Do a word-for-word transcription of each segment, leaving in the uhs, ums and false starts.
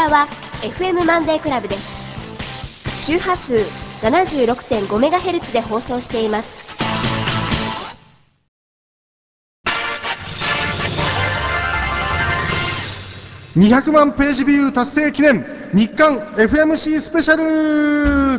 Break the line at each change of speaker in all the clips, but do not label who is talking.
らは エフエム マンデークラブです。周波数 ななじゅうろくてんごメガヘルツ で放送しています。
にひゃくまんページビュー達成記念日刊 エフエムシー スペシャル。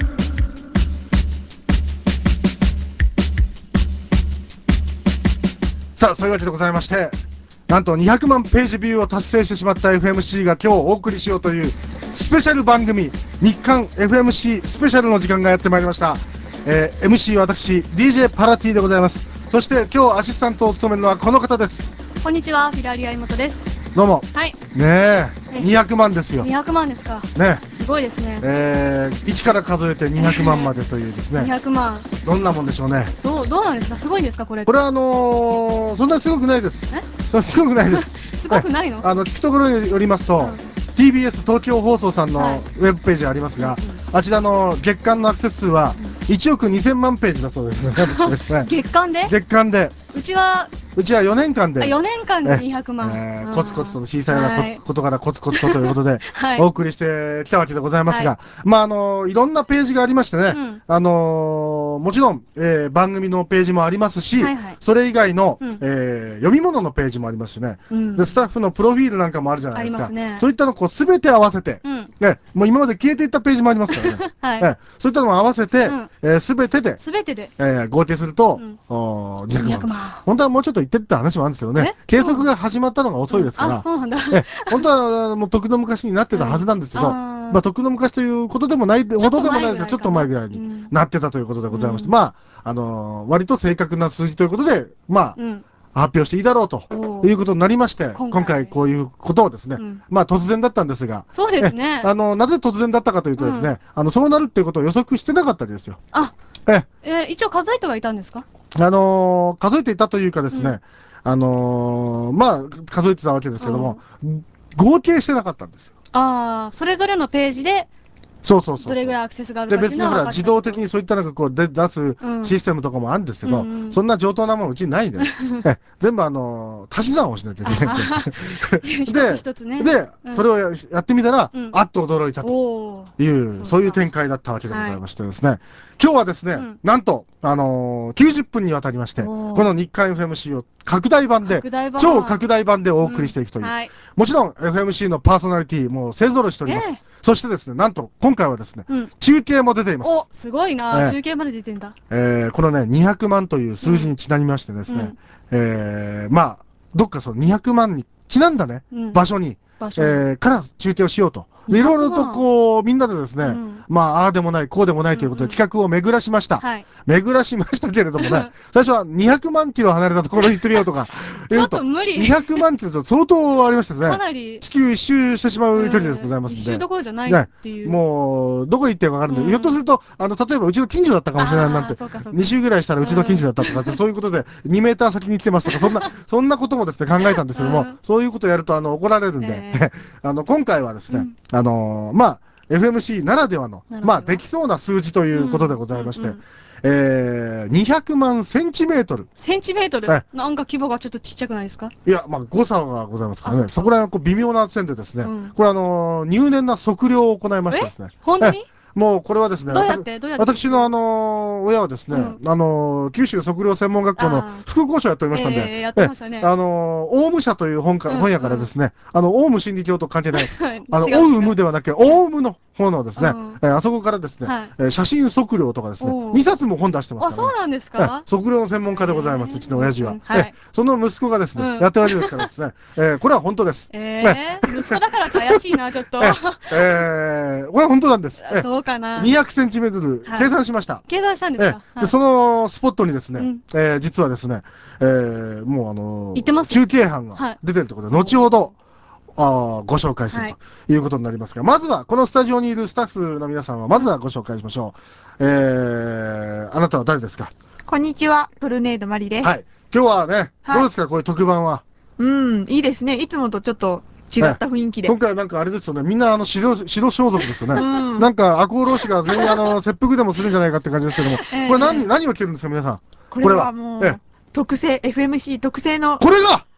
さあ、そういうわけでございまして、なんとにひゃくまんページビューを達成してしまった エフエムシー が今日お送りしようというスペシャル番組日刊 エフエムシー スペシャルの時間がやってまいりました。えー、エムシー 私 ディージェー パラティでございます。そして今日アシスタントを務めるのはこの方です。
こんにちは、フィラリア妹です。
どうも。
はい。
ねえ、にひゃくまんですよ。
にひゃくまんですか。
ね。
すごいですね。
えー、いちから数えてにひゃくまんまでというですね。
にひゃくまん。
どんなもんでしょうね。
どう、どうなんですか。すごいんですか、これ。
これはあのー、そんなにすごくないです。
え？
そすごくないです。
すごくないの？
あの聞くところによりますと、うん、ティービーエス 東京放送さんのウェブページありますが、はい、あちらの月間のアクセス数はいちおくにせんまんページだそうですね。
月間で？月
間で。
うちは
うちはよねんかんで
よねんかんでにひゃくまん、
えー、コツコツと小さいなコツ、はい、ことからコツコツとということで、はい、お送りしてきたわけでございますが、はい、まああのー、いろんなページがありましてね、うん、あのー、もちろん、えー、番組のページもありますし、はいはい、それ以外の、うん、えー、読み物のページもありますしね、うん、でスタッフのプロフィールなんかもあるじゃないですか、ね、そういったのこう全て合わせて、うん、ね、もう今まで消えていったページもありますからね、はい、えそういったのも合わせて、うん、えー、全てで全てで、えー、合計すると、うん、おにひゃくまん。本当はもうちょっと言ってって話もあるんですけどね、計測が始まったのが遅いですから、
そうなんだ。
本当はもう時の昔になってたはずなんですけど、まあ時の昔ということでもないほどでもないですが、ちょっと前ぐらいになってたということでございまして、まああの割と正確な数字ということで、まあ発表していいだろうということになりまして、今回こういうことをですね、まあ突然だったんですが、
そうですね。
あのなぜ突然だったかというとですね、あのそうなるっていうことを予測してなかったですよ。
あ、ええ一応数えてはいたんですか？
あの数えていたというかですね。あのー、まあ、数えてたわけですけども、うん、合計してなかったんですよ。
ああ、それぞれのページで、
そうそうそう。
どれぐらいアクセスがあるかっていうのは分かってた。
で、別にほら、自動的にそういったのがこうで出すシステムとかもあるんですけど、うん、そんな上等なものうちないんで、ね、全部あのー、足し算をしなきゃいけないんで。
一つ一つね。
で、うん、それをやってみたら、うん、あっと驚いたという、そういう展開だったわけでございましてですね。はい、今日はですね、うん、なんと、あのー、きゅうじゅっぷんにわたりまして、この日刊 エフエムシー を拡大版で、超拡大版でお送りしていくという、はい、もちろん エフエムシー のパーソナリティも勢ぞろいしております。えー、そしてですね、なんと今回はですね、うん、中継も出ています。
お、すごいな、えー、中継まで出てんだ。
えー、このね、にひゃくまんという数字にちなみましてですね、うん、えー、まあ、どっかそのにひゃくまんにちなんだね、うん、場所に、場所にえー、から中継をしようと。いろいろとこう、みんなでですね、うん、まあ、ああでもない、こうでもないということで企画を巡らしました。はい、巡らしましたけれどもね、最初はにひゃくまんキロ離れたところに行ってみようとか、
ちょっと無理。
にひゃくまんキロと相当ありましたですね。
かなり。
地球一周してしまう距離でございますんで。
一周どころじゃないっていう。
ね、もう、どこ行ってるかわかるんで、うん、ひょっとすると、あの、例えばうちの近所だったかもしれないなんて、に周ぐらいしたらうちの近所だったとかって、そういうことで、にメーター先に来てますとか、そんな、そんなこともですね、考えたんですけども、うん、そういうことをやると、あの、怒られるんで、えー、あの、今回はですね、うん、あのー、まあ、エフエムシー ならではの、まあ、できそうな数字ということでございまして、えー、にひゃくまんセンチメートル。
センチメートル、なんか規模がちょっとちっちゃくないですか？
いや、まあ、誤差がございますからね。そこら辺はこう微妙な線でですね、うん、これあのー、入念な測量を行いましてですね。
本当に？
もうこれはですね、
どうやってどうやって
私のあのー、親はですね、うん、あのー、九州測量専門学校の副校長やっておりましたんで、
えー、やってましたね。
あのー、オウム社という本か、うんうん、本屋からですね、あの、オウム真理教と関係ない、あの、オウムではなくて、オウムの方のですね、うん、えー、あそこからですね、はい、えー、写真測量とかですね、にさつも本出してますから、ね。
あ、そうなんですか？
測量の専門家でございます、うちの親父は。うんうん、はい、その息子がですね、うん、やってるわけですからですね、えー、これは本当です。
えー、息子だから怪しいな、ちょっと。えー、
えー、これは本当なんです。
どうかな。
にひゃくセンチメートル計算しました。
計算したんですか？
で、そのスポットにですね、え実はですね、えもうあの中継班が出てるところで、後ほど、あご紹介するということになりますが、まずは、このスタジオにいるスタッフの皆さんは、まずはご紹介しましょう。えあなたは誰ですか？
こんにちは、トルネードマリです。
はい。今日はね、どうですか、こういう特番は。
うん、いいですね。いつもとちょっと、違った雰囲気で。
今回なんかあれですよね。みんなあの白、白装束ですよね。うん、なんか赤穂浪士が全員あの、切腹でもするんじゃないかって感じですけども。えー、これ何、何を着てるんですか、皆さん。
これはもう、特製、エフエムシー 特製の。
これが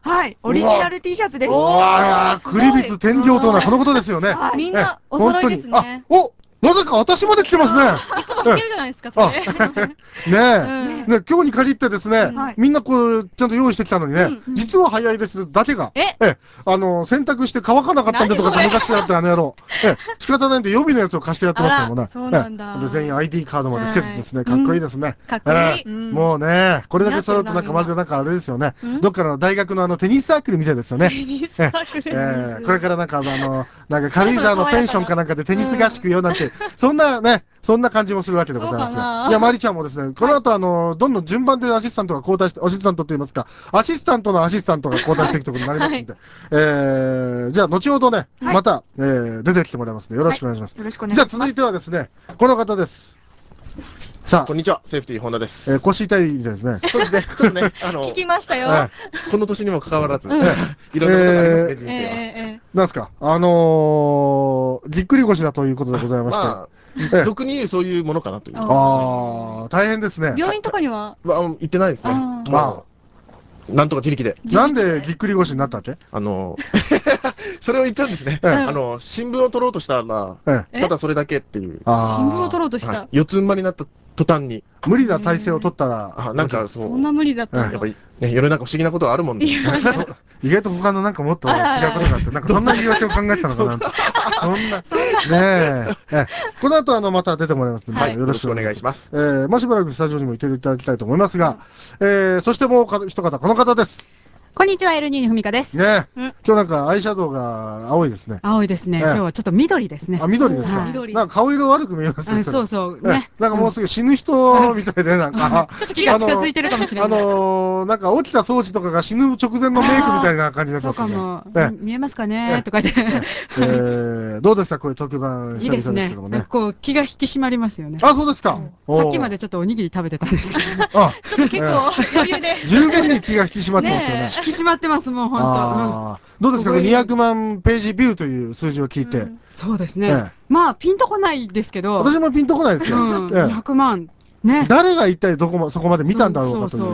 はい、オリジナル T シャツです。
うわー、クリビツ天領とはこのことですよね。
みんなお揃いですね。
お、なぜか私まで来てますね。
いつも着てるじゃないですか、それ。
ねえ。ね、今日に限ってですね、みんなこう、ちゃんと用意してきたのにね、実は早いですだけが、え、あの、洗濯して乾かなかったんでとかって昔だってあの野郎。え、仕方ないんで予備のやつを貸してやってますけどもね。
そうなんだ。
で、全員 アイディー カードまでつけてですね、かっこいいですね。
かっこいい。
もうね、これだけ揃うとなんかまるでなんかあれですよね。どっかの大学のあのテニスサークルみたいですよね。テニスサークル。これからなんかあの、なんか軽井沢のペンションかなんかでテニス合宿よなんて、そんなね、そんな感じもするわけでございますが。いや、まりちゃんもですね、この後あの、どんどん順番でアシスタントが交代して、アシスタントと言いますか、アシスタントのアシスタントが交代していくところになりますんで、えー、じゃあ、後ほどね、また、えー、出てきてもらいますので、よろしくお願いします。
よろしくお願いします。
じゃあ、続いてはですね、この方です。さあ、
こんにちは、セーフティー本田です。
えー、腰痛いみたいですね。
そうですね、ちょっとね、あの、
聞きましたよ。
この年にもかかわらず、いろんなことがありますね、人生は。
なんすか、あのー、ぎっくり腰だということでございまして。
俗に言うそういうものかなという。
ああ、大変ですね。
病院とかには
行ってないですね。まあ、なんとか自力で。
なんでぎっくり腰になったっけ？
あの、それを言っちゃうんですね。あの、新聞を取ろうとしたら、ただそれだけっていう。
新聞を取ろうとした。
四つん這いになった途端に。
無理な体勢を取ったら、
あ、なんかそう。
そんな無理だったんだ。
やっぱり、ね、世の中不思議なことはあるもんね。
意外と他のなんかもっと違うことがあって、なんかそんな言い訳を考えてたのかな。そんな。ねえ。この後あの、また出てもらいますので、よろしくお願いします。えー、まあしばらくスタジオにもいていただきたいと思いますが、えー、そしてもう一方、この方です。
こんにちは、エルニーニふみかです。
ねえ。今日なんかアイシャドウが青いですね。
青いですね。今日はちょっと緑ですね。
あ、緑ですか。なんか顔色悪く見えますね。
そうそう。ね。
なんかもうすぐ死ぬ人みたいで、なんか。
ちょっと気が近づいてるかもしれない。
あの、なんか起きた掃除とかが死ぬ直前のメイクみたいな感じになってますね。
そうかも。見えますかねとか言って。
えどうですかこういう特番
いいですね。こう気が引き締まりますよね。
あ、そうですか。
さっきまでちょっとおにぎり食べてたんですけど。
あ、
ちょっと結構余裕で。
十分に気が引き締まってますよね。
引き締まってますもん。
ああ、どうですかにひゃくまんページビューという数字を聞いて。
そうですね。まあ、ピンとこないですけど。
私もピンとこないですよ。
にひゃくまん。ね。
誰が一体どこも、そこまで見たんだろうかという。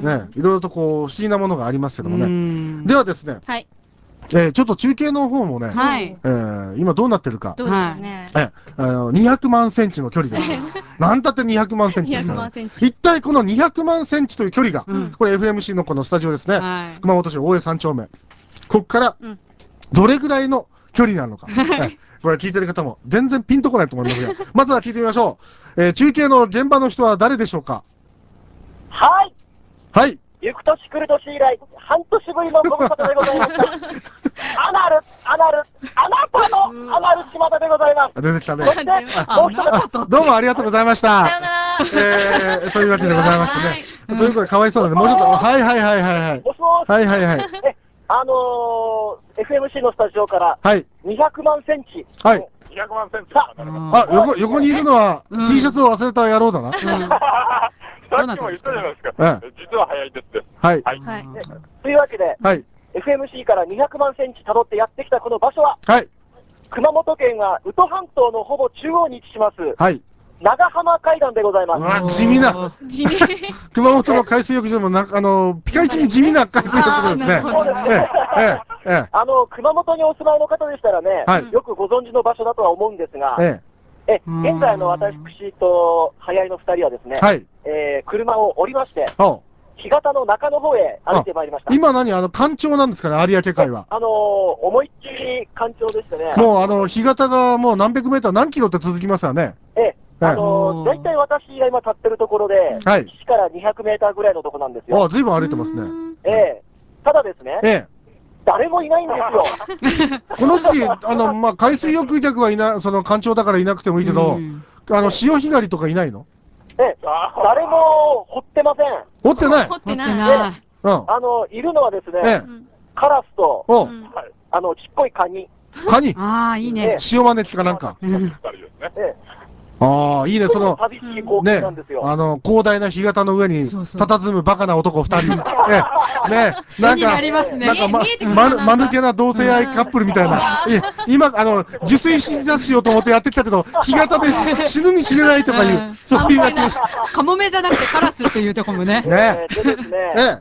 ね。
いろいろとこう、不思議なものがありますけどもね。ではですね。
はい。
えちょっと中継の方もね。
はい。
え今どうなってるか。
どうでしょうね。
え、あの、にひゃくまんセンチの距離です。なんたってにひゃくまんセンチですから。一体このにひゃくまんセンチという距離が、これ エフエムシー のこのスタジオですね。熊本市大江三丁目。ここから、どれぐらいの距離なのか。これ聞いてる方も全然ピンとこないと思いますが、まずは聞いてみましょう。えー、中継の現場の人は誰でしょうか？
はい。
はい。
行く年来る年以来、半年ぶりのご無沙汰でございました。アナル、アナル、あなたのアナル島田でございます。
出てきたね。
そして、もう一
方。どうもありがとうございました。
さよなら。
えー、というわけでございましてね。ということでかわいそうなんで、もうちょっと、はいはいはいはいはい。
もしもし。
はいはいはい。
あのー、エフエムシー のスタジオから、
はい。
にひゃくまんセンチ。
はい。
にひゃくまんセンチ。
あ、横、横にいるのは、T シャツを忘れた野郎だな。
さっきも言ったじゃないですか。実は早いですって。
はい。
はい。というわけで、
はい。
エフエムシー からにひゃくまんセンチ辿ってやってきたこの場所は、
はい。
熊本県は宇土半島のほぼ中央に位置します。
はい。
長浜海岸でございます。
うわ、地味な。
地味。
熊本の海水浴場もな、あの、ピカイチに地味な海水浴場ですね。
そうですね。ええ、ええ。あの、熊本にお住まいの方でしたらね、よくご存知の場所だとは思うんですが、ええ。え、現在の私と早いの二人はですね、はい。えー、車を降りまして、干潟の中の方へ歩いてまいりました。
今何あの、干潮なんですかね、有明海は。
あのー、思いっきり干潮でしてね。
もうあの、干潟がもう何百メーター、何キロって続きますよね。
ええ。あのー、大体私が今立ってるところで、はい。岸からにひゃくメーターぐらいのとこなんですよ。
ああ、ずいぶん歩いてますね。
ええ。ただですね。ええ。誰もいないんですよ。
この時期、あの、まあ、海水浴客はいな、その、干潮だからいなくてもいいけど、あの、潮干狩りとかいないの？
ええ。誰も掘ってません。
掘ってない？
掘ってない。
うん。あの、いるのはですね、カラスと、あの、ちっこいカニ。
カニ？
ああ、いいね。
塩招きかなんか。
ええ。
ああ、いいね、その、ね、あの、広大な干潟の上に、佇むバカな男二人。ね、ね、なんか、なんか、ま、まぬけな同性愛カップルみたいな。今、あの、受水診察しようと思ってやってきたけど、干潟で死ぬに死ねないとかいう、そういうやつ。
カモメじゃなくてカラスっていうとこもね。
ね。
でですね、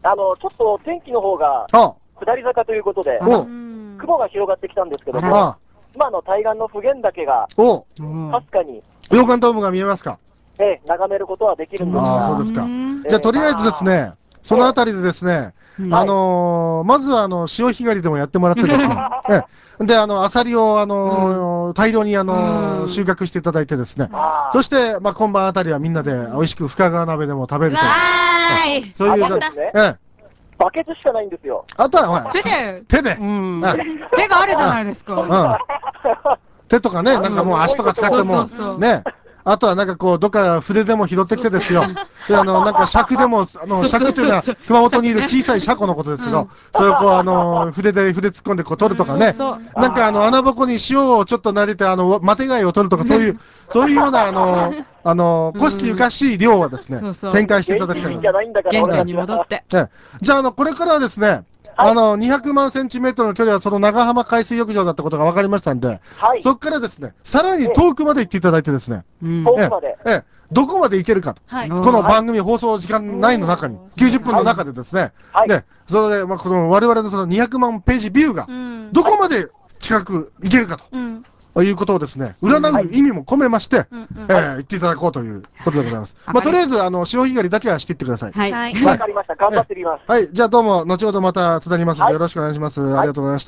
あの、ちょっと天気の方が、下り坂ということで、雲が広がってきたんですけども、今の対岸の普賢岳が、かすかに、
溶岩ドームが見えますか？
ええ、眺めることはできるんですが。
ああ、そうですか。じゃあ、とりあえずですね、そのあたりでですね、あのまずは、あの、潮干狩りでもやってもらってですね、で、あの、アサリを、あの大量に、あの収穫していただいてですね、そして、まあ、今晩あたりはみんなで美味しく深川鍋でも食べると。そういう、ええ。
バケツしかないんですよ。
あとは、ほら、
手で、
手で。
手があるじゃないですか。
手とかね、なんかもう足とか使っても、ね。あとはなんかこう、どっか筆でも拾ってきてですよ。で、あの、なんか尺でも、あの、尺っていうのは熊本にいる小さい車庫のことですけど、それをこう、あの、筆で筆突っ込んでこう取るとかね。なんかあの、穴ぼこに塩をちょっと撫でて、あの、マテ貝を取るとか、そういう、そういうような、あの、あの、古式ゆかしい量はですね、展開していただきたい。
原点に戻って。
じゃあ、あの、これからはですね、あの、にひゃくまんセンチメートルの距離はその長浜海水浴場だったことが分かりましたんで、はい、そこからですね、さらに遠くまで行っていただいてですね、
遠くまで、
ええ、どこまで行けるかと、はい、この番組放送時間内の中に、きゅうじゅっぷんの中でですね、はい、で、それで、まあ、この我々のそのにひゃくまんページビューが、どこまで近く行けるかと。うんいうことをですね、占う意味も込めまして、言っていただこうということでございます。まあ、とりあえず、あの、潮干狩りだけはしていってください。
はい。わかりました。頑張ってみます。
はい。じゃあどうも、後ほどまたつなぎますので、よろしくお願いします。ありがとうございました。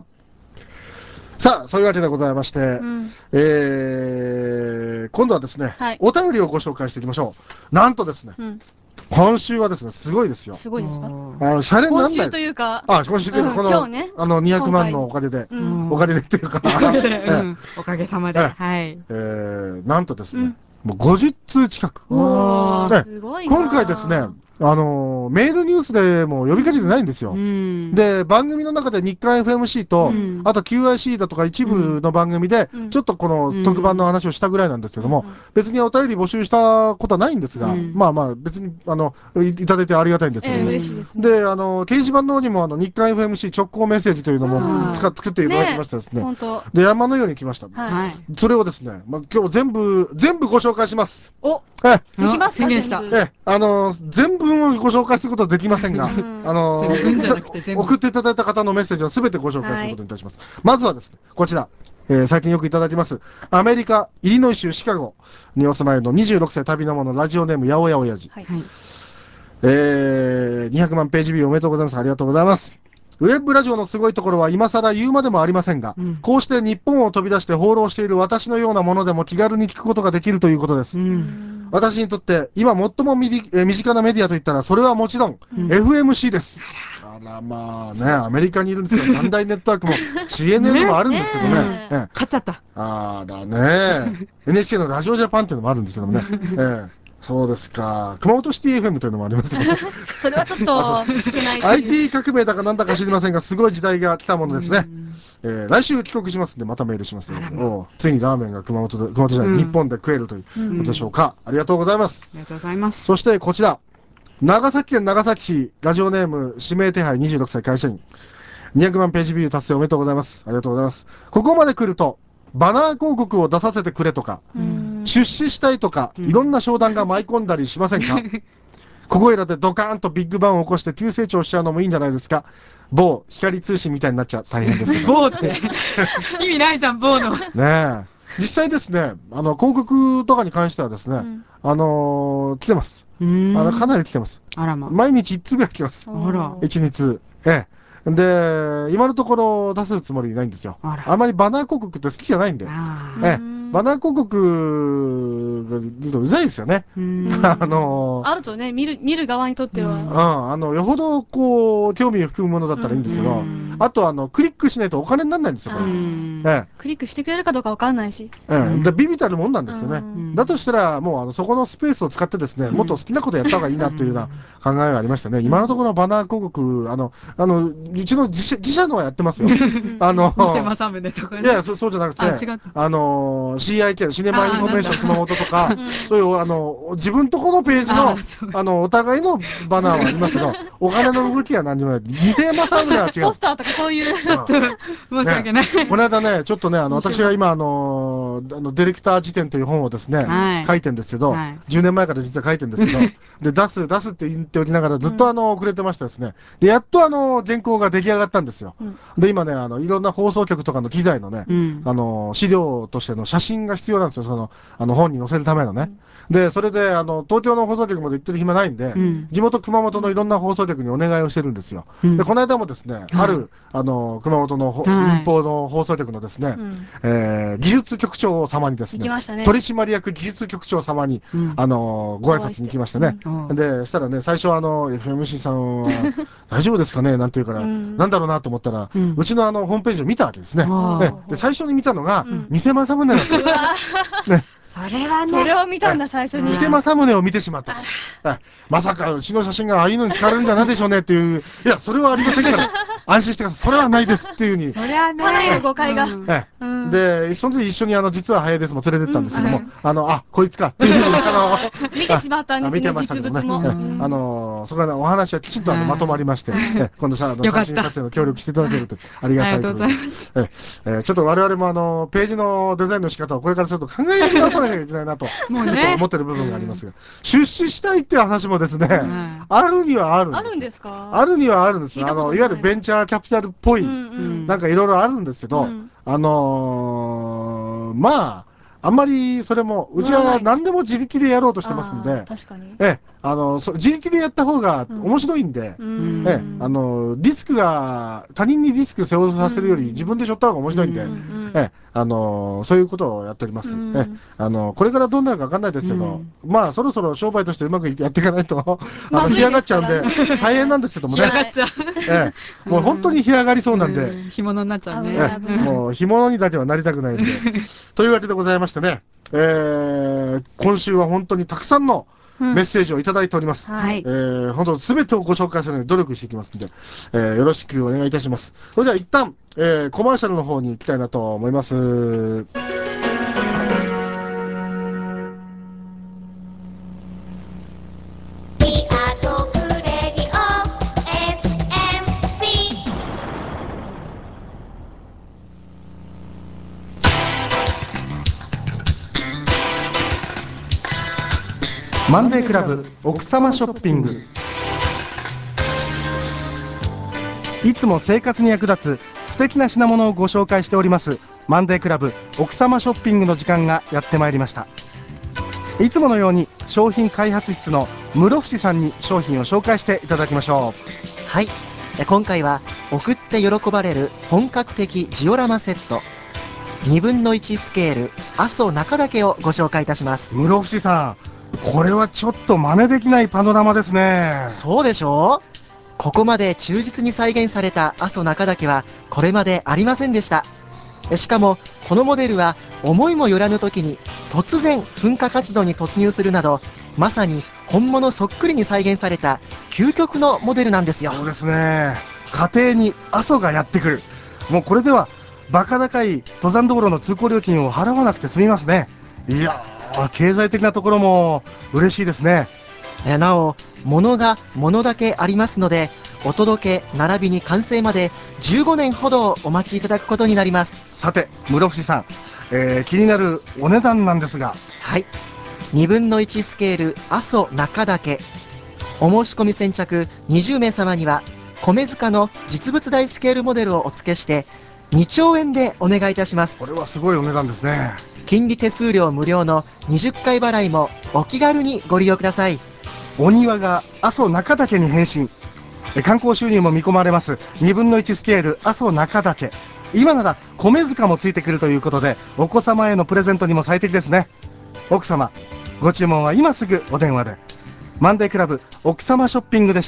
さあ、そういうわけでございまして、えー、今度はですね、お便りをご紹介していきましょう。なんとですね、今週はですね、すごいですよ。
すごいですか？あ
の、シャレになんない。
今週というか。
あ、今週というか、この、あの、にひゃくまんのおかげで、おかげでっていうか、
おかげさまで。はい。
えー、なんとですね、もうごじゅっつう近く。すごいな。今回ですね、あのー、メールニュースでも呼びかけてないんですよ。うん、で、番組の中で日刊 エフエムシー と、うん、あと キューアイシー だとか一部の番組で、ちょっとこの特番の話をしたぐらいなんですけども、うん、別にお便り募集したことはないんですが、うん、まあまあ別に、あの、い, いただいてありがたいんですけどね。えー、ですね。で、あの、掲示板の方にもあの日刊 エフエムシー 直行メッセージというのも使っ作っていただきましたですね。ね、で、山のように来ました。はい。それをですね、まあ、今日全部、全部ご紹介します。
おえできますか？
宣言した。
え、あの、全文をご紹介することはできませんが、あの、送っていただいた方のメッセージは全てご紹介することにいたします。はい、まずはですね、こちら。えー、最近よくいただきます。アメリカ、イリノイ州シカゴにお住まいのにじゅうろくさい旅の者、ラジオネーム、やおやおやじ。はい、えー、にひゃくまんページビューおめでとうございます。ありがとうございます。ウェブラジオのすごいところは今更言うまでもありませんが、うん、こうして日本を飛び出して放浪している私のようなものでも気軽に聞くことができるということです。うん、私にとって今最も身近なメディアといったらそれはもちろん、うん、エフエムシー です。あらまあね、アメリカにいるんですけど、三大ネットワークも シーエヌエヌ もあるんですけどね。ね
ええ、勝っちゃった。
あらね、エヌエイチケー のラジオジャパンっていうのもあるんですけどね。ええ、そうですか。熊本シティ エフエム というのもありますけど、ね、
それはちょっと聞けない。
アイティー 革命だかなんだか知りませんが、すごい時代が来たものですね。えー、来週帰国しますんで、またメールしますよ。ついにラーメンが熊本で、熊本じゃない、うん、日本で食えるということでしょうか。うん、ありがとうございます。
ありがとうございます。
そしてこちら。長崎県長崎市、ラジオネーム、指名手配にじゅうろくさい会社員。にひゃくまんページビュー達成おめでとうございます。ありがとうございます。ここまで来ると、バナー広告を出させてくれとか、出資したいとか、いろんな商談が舞い込んだりしませんか？ここいらでドカーンとビッグバンを起こして急成長しちゃうのもいいんじゃないですか？某光通信みたいになっちゃ大変です、ね。
某って意味ないじゃん、某の。
ねえ。実際ですね、あの、広告とかに関してはですね、うん、あのー、来てます。あの、かなり来てます。
あらま。
毎日いちつぐらい来てます。
あら。
いち、につ。ええ。で、今のところ出すつもりないんですよ。あら。あまりバナー広告って好きじゃないんで。ええ。バナー広告が言うとうざいですよね。あの
ー、あるとね、見る、見る側にとっては。うん、
あの、よほど、こう、興味を含むものだったらいいんですけど、あと、あの、クリックしないとお金にならないんですよ、これ。ええ、
クリックしてくれるかどうかわかんないし。
ええ、で、ビビたるもんなんですよね。だとしたら、もう、あの、そこのスペースを使ってですね、もっと好きなことやった方がいいなというような考えがありましたね。今のところバナー広告、あの、あの、うちの自社、自社のはやってますよ。あの、いや、そうじゃなくて、あの、シーアイケー、シネマインフォメーション熊本とか、そういう、あの、自分とこのページの、あの、お互いのバナーはありますけど、 お金の動きは何にもない。偽政宗は違う。
ポスターとかそういう。
ちょっと、申し訳ない。
この間ね、ちょっとね、あの、私が今、あの、あのディレクター辞典という本をですね、書いてんですけど、じゅうねんまえから実は書いてんですけど、で、出す、出すって言っておきながら、ずっとあの、遅れてましたですね。で、やっとあの、原稿が出来上がったんですよ。で、今ね、あの、いろんな放送局とかの機材のね、あの、資料としての写真が必要なんですよ、その、あの、本に載せるためのね。で、それで、あの、東京の放送局まで行ってる暇ないんで、地元熊本のいろんな放送局にお願いをしてるんですよ。で、この間もですね、ある、あの、熊本の民放の放送局のですね、え技術局長様にですね、取締役技術局長様に、あの、ご挨拶に行きましてね。で、したらね、最初あの、エフエムシー さんは、大丈夫ですかねなんて言うから、なんだろうなと思ったら、うちのあの、ホームページを見たわけですね。で、最初に見たのが、偽政宗だった。ね。
それはね。それを見たんだ、最初に。
偽政宗を見てしまったと。まさか、うちの写真がああいうのに使われるんじゃないでしょうねっていう、いや、それはありませんから、安心してください。それはないですっていうふうに。
それはね。かなりの誤解が。
で、その時一緒に、あの、実は早いですも連れてったんですけども、あの、あ、こいつかっていうふうに、あ
の、見てしまったんですね、
見てましたけどね。あの、そこからお話はきちんとまとまりまして、今度写真撮影の協力していただけるとありがたいと思います。ちょっと我々もあの、ページのデザインの仕方をこれからちょっと考え直さなきゃいけないなと、ちょっと思ってる部分がありますが、出資したいっていう話もですね、あるにはあるんです。
あるんですか？
あるにはあるんです。あの、いわゆるベンチャーキャピタルっぽい、なんかいろいろあるんですけど、あのまあ、あんまりそれも、うちは何でも自力でやろうとしてますんで、
確かに。
ええ、あの、自力でやった方が面白いんで、ええ、あの、リスクが、他人にリスク背負わせるより自分で背負った方が面白いんで、ええ、あの、そういうことをやっております。ええ、あの、これからどうなるかわかんないですけど、まあ、そろそろ商売としてうまくやっていかないと、あの、干上がっちゃうんで、大変なんですけどもね。
干上がっちゃう。
ええ、もう本当に干上がりそうなんで。
干物になっちゃうね。
もう干物にだけはなりたくないんで。というわけでございましてね、えー、今週は本当にたくさんのメッセージをいただいております。うん、はい。えー、本当すべてをご紹介するように努力していきますので、えー、よろしくお願いいたします。それでは一旦、えー、コマーシャルの方に行きたいなと思います。マンデークラブ奥様ショッピング。いつも生活に役立つ素敵な品物をご紹介しておりますマンデークラブ奥様ショッピングの時間がやってまいりました。いつものように商品開発室の室伏さんに商品を紹介していただきましょ
う。はい、今回は送って喜ばれる本格的ジオラマセットにぶんのいちスケール阿蘇中岳をご紹介いたします。
室伏さん、これはちょっと真似できないパノラマですね。
そうでしょう。ここまで忠実に再現された阿蘇中岳はこれまでありませんでした。しかもこのモデルは思いもよらぬ時に突然噴火活動に突入するなど、まさに本物そっくりに再現された究極のモデルなんですよ。
そうですね。家庭に阿蘇がやってくる。もうこれではバカ高い登山道路の通行料金を払わなくて済みますね。いや経済的なところも嬉しいですね。
なお物が物だけありますので、お届け並びに完成までじゅうごねんほどお待ちいただくことになります。
さて室伏さん、えー、気になるお値段なんですが。
はい、にぶんのいちスケール阿蘇中岳、お申し込み先着にじゅうめい様には米塚の実物大スケールモデルをお付けしてにちょうえんでお願いいたします。
これはすごいお値段ですね。
金利手数料無料のにじゅっかい払いもお気軽にご利用ください。
お庭が阿蘇中岳に変身。観光収入も見込まれますにぶんのいちスケール阿蘇中岳。今なら米塚もついてくるということで、お子様へのプレゼントにも最適ですね。奥様、ご注文は今すぐお電話で。マンデークラブ奥様ショッピングでした。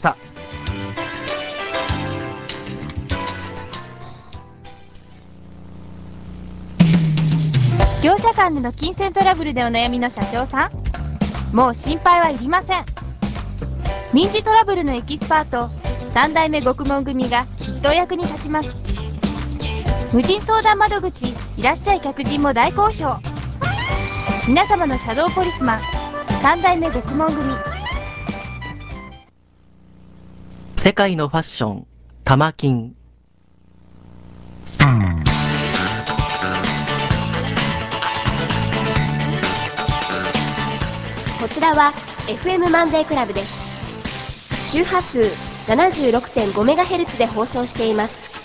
業者間での金銭トラブルでお悩みの社長さん、もう心配はいりません。民事トラブルのエキスパートさんだいめ獄門組がきっとお役に立ちます。無人相談窓口いらっしゃい客人も大好評。皆様のシャドーポリスマンさんだいめ獄門組。
世界のファッション、玉金。
こちらは エフエム マンデークラブです。周波数 ななじゅうろくてんごメガヘルツ で放送しています。